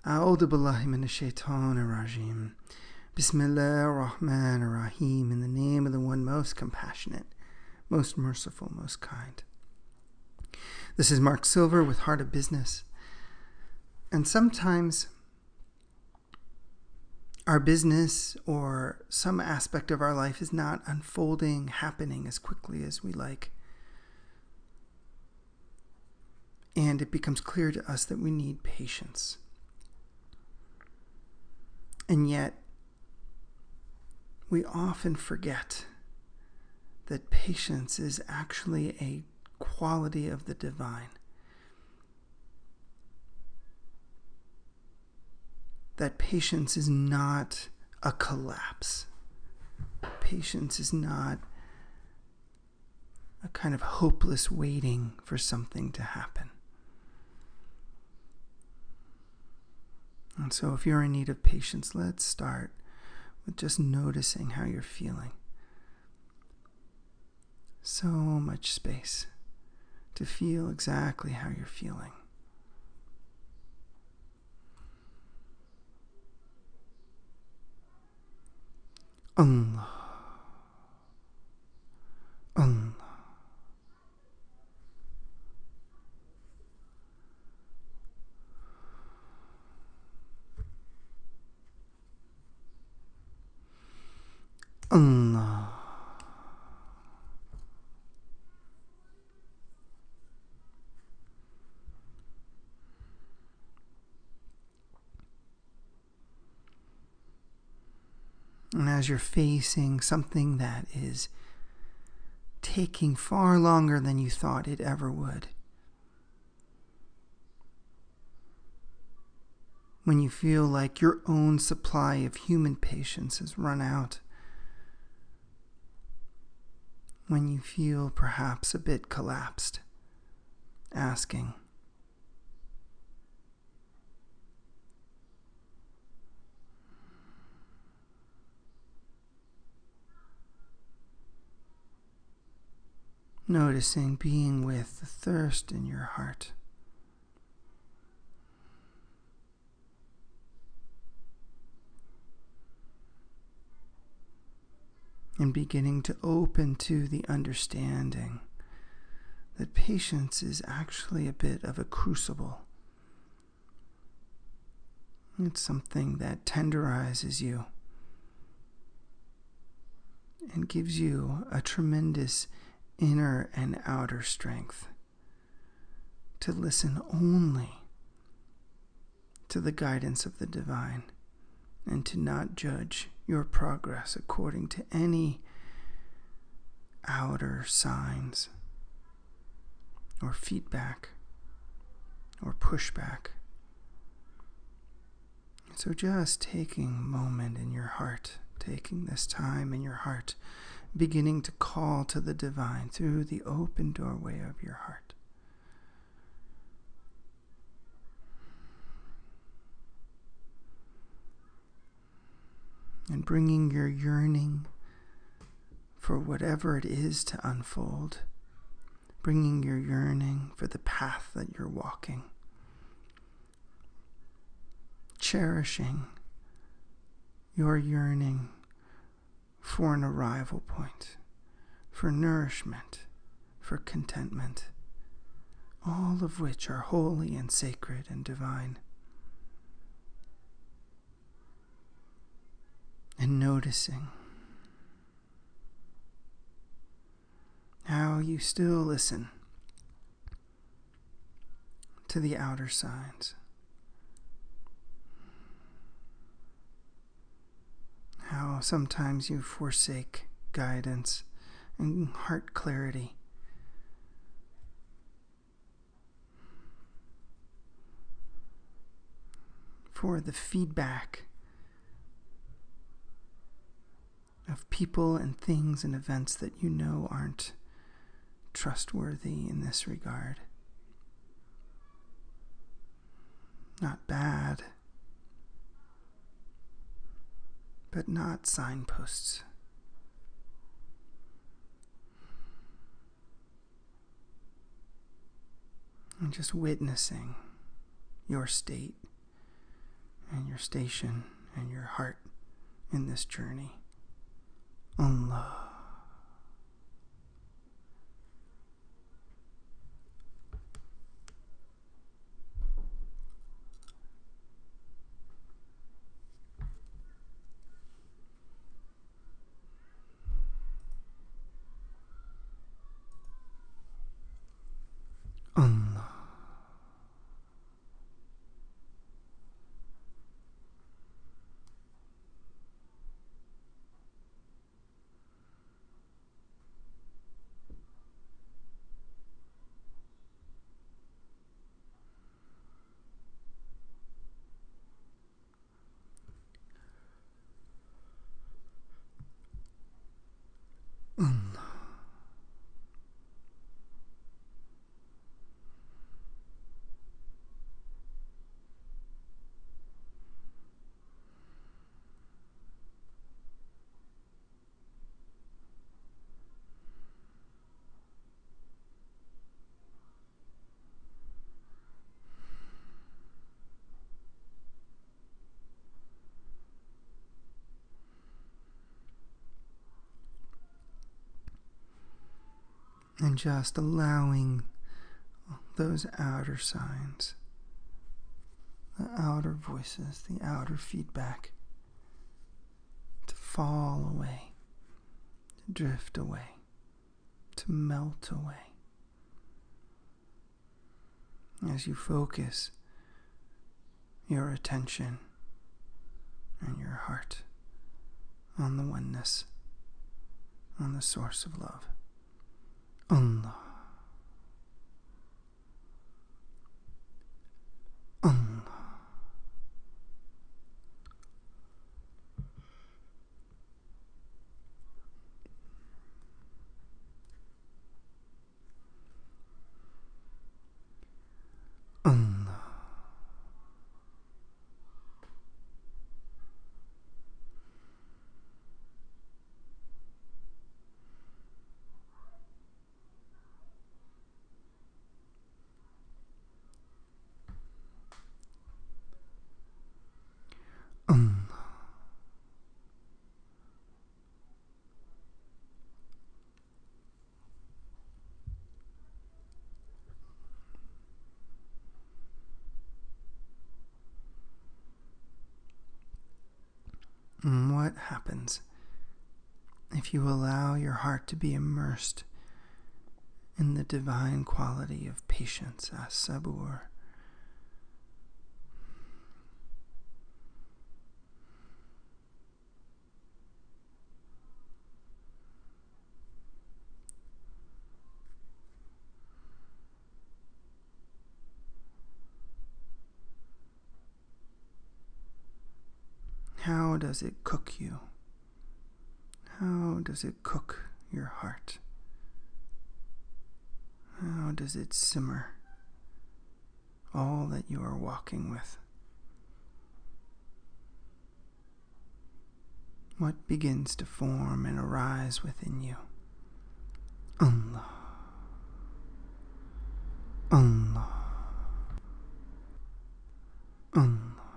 A'udhu billahi minash shaitanir rajim. Bismillahir Rahmanir Rahim. In the name of the one most compassionate, most merciful, most kind. This is Mark Silver with Heart of Business. And sometimes our business or some aspect of our life is not unfolding, happening as quickly as we like. And it becomes clear to us that we need patience. And yet, we often forget that patience is actually a quality of the divine. That patience is not a collapse. Patience is not a kind of hopeless waiting for something to happen. And so if you're in need of patience, let's start with just noticing how you're feeling. So much space to feel exactly how you're feeling. Allah, Allah. Allah. And as you're facing something that is taking far longer than you thought it ever would, when you feel like your own supply of human patience has run out, when you feel perhaps a bit collapsed, asking, noticing, being with the thirst in your heart. And beginning to open to the understanding that patience is actually a bit of a crucible. It's something that tenderizes you and gives you a tremendous inner and outer strength to listen only to the guidance of the divine and to not judge your progress according to any outer signs or feedback or pushback. So just taking a moment in your heart, taking this time in your heart, beginning to call to the divine through the open doorway of your heart. And bringing your yearning for whatever it is to unfold, bringing your yearning for the path that you're walking, cherishing your yearning for an arrival point, for nourishment, for contentment, all of which are holy and sacred and divine. And noticing how you still listen to the outer signs. How sometimes you forsake guidance and heart clarity. For the feedback of people and things and events that you know aren't trustworthy in this regard. Not bad, but not signposts. And just witnessing your state your station and your heart in this journey. Allah. Allah. Allah. And just allowing those outer signs, the outer voices, the outer feedback to fall away, to drift away, to melt away. As you focus your attention and your heart on the oneness, on the source of love. Allah. Allah. Allah. And what happens if you allow your heart to be immersed in the divine quality of patience, as-sabur? How does it cook you? How does it cook your heart? How does it simmer all that you are walking with? What begins to form and arise within you? Allah. Allah. Allah.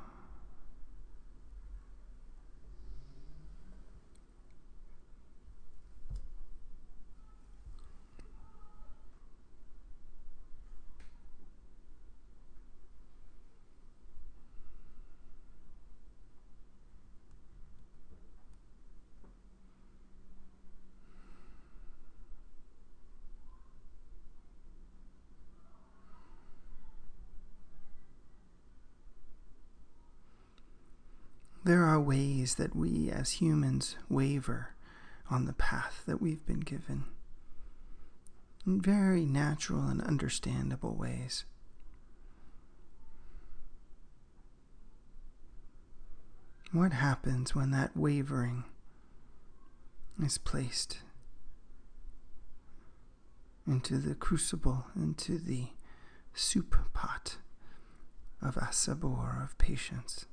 There are ways that we as humans waver on the path that we've been given, in very natural and understandable ways. What happens when that wavering is placed into the crucible, into the soup pot of as-sabur, of patience?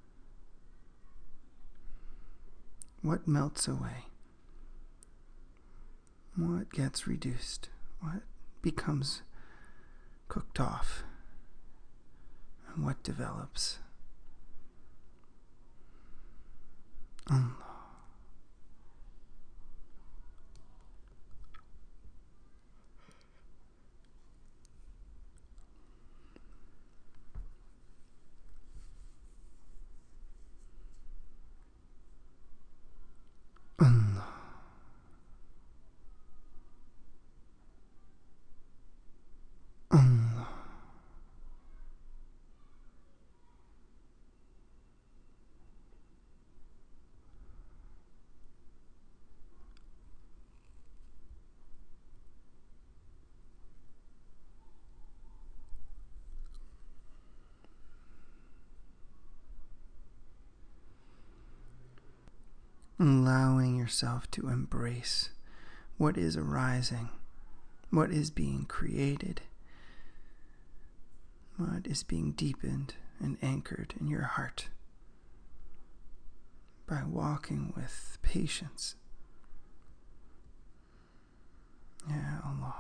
What melts away? What gets reduced? What becomes cooked off? And what develops? Allah. Allah. Allah. Allowing yourself to embrace what is arising, what is being created, what is being deepened and anchored in your heart by walking with patience. Ya Allah.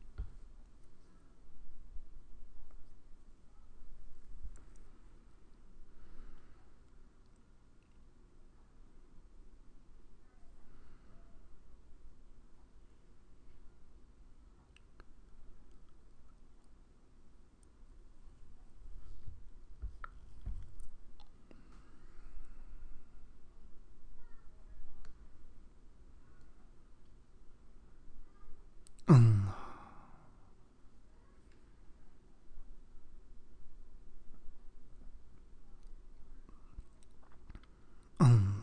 Allah. Allah.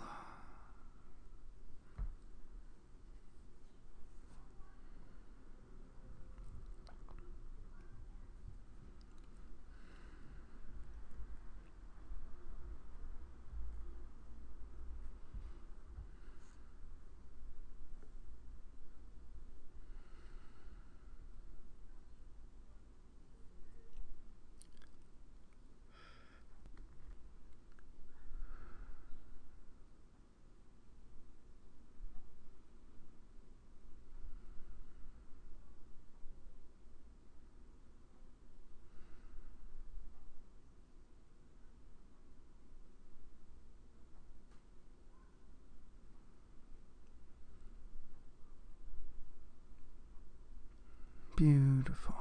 Beautiful.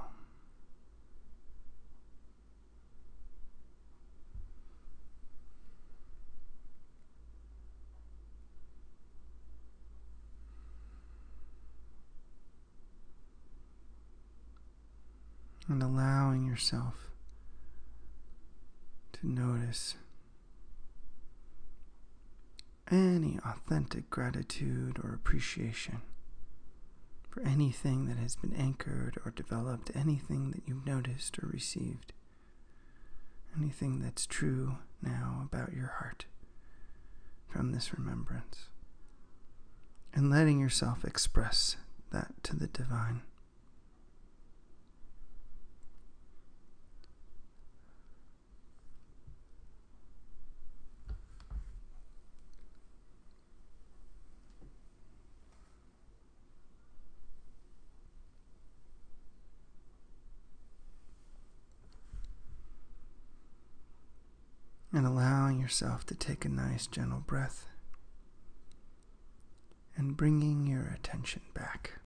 And allowing yourself to notice any authentic gratitude or appreciation for anything that has been anchored or developed, anything that you've noticed or received, anything that's true now about your heart from this remembrance, and letting yourself express that to the divine. And allowing yourself to take a nice gentle breath and bringing your attention back